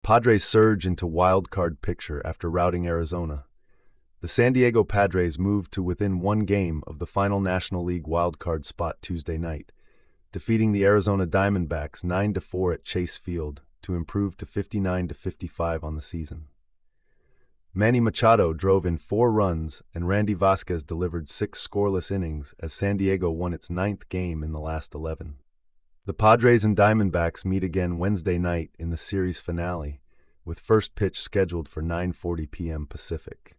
Padres surge into wild card picture after routing Arizona. The San Diego Padres moved to within one game of the final National League wild card spot Tuesday night, defeating the Arizona Diamondbacks 9-4 at Chase Field to improve to 59-55 on the season. Manny Machado drove in 4 runs and Randy Vasquez delivered 6 scoreless innings as San Diego won its 9th game in the last 11. The Padres and Diamondbacks meet again Wednesday night in the series finale, with first pitch scheduled for 9:40 p.m. Pacific.